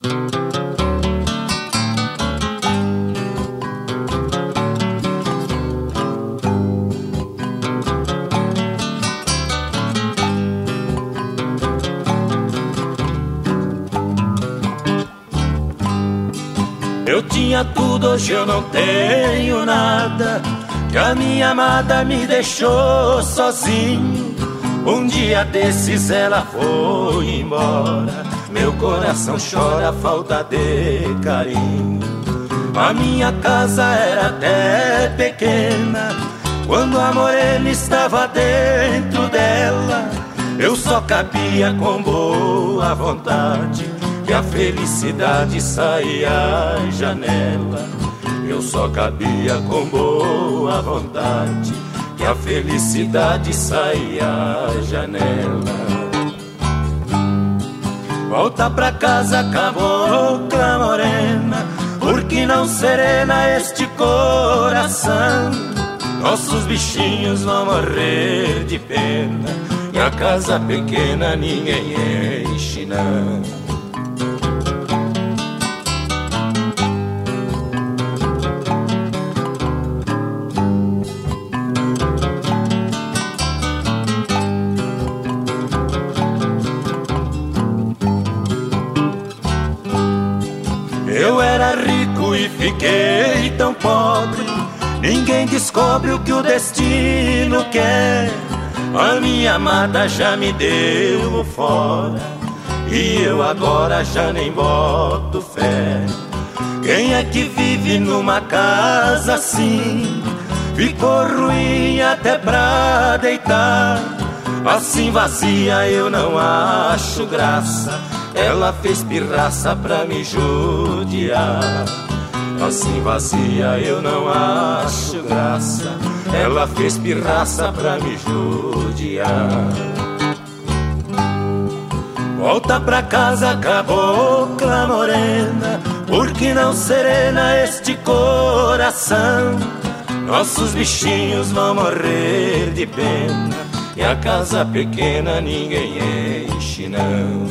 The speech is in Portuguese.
Eu tinha tudo, hoje eu não tenho nada, que a minha amada me deixou sozinho. Um dia desses ela foi embora, meu coração chora a falta de carinho. A minha casa era até pequena, quando a morena estava dentro dela. Eu só cabia com boa vontade, que a felicidade saía à janela. Eu só cabia com boa vontade, que a felicidade saía à janela. Volta pra casa, cabocla morena, porque não serena este coração. Nossos bichinhos vão morrer de pena, e a casa pequena ninguém enche não. Eu era rico e fiquei tão pobre, ninguém descobre o que o destino quer. A minha amada já me deu fora, e eu agora já nem boto fé. Quem é que vive numa casa assim? Ficou ruim até pra deitar. Assim vazia eu não acho graça, ela fez pirraça pra me judiar. Assim vazia eu não acho graça, ela fez pirraça pra me judiar. Volta pra casa, cabocla morena, porque não serena este coração. Nossos bichinhos vão morrer de pena, e a casa pequena ninguém enche não.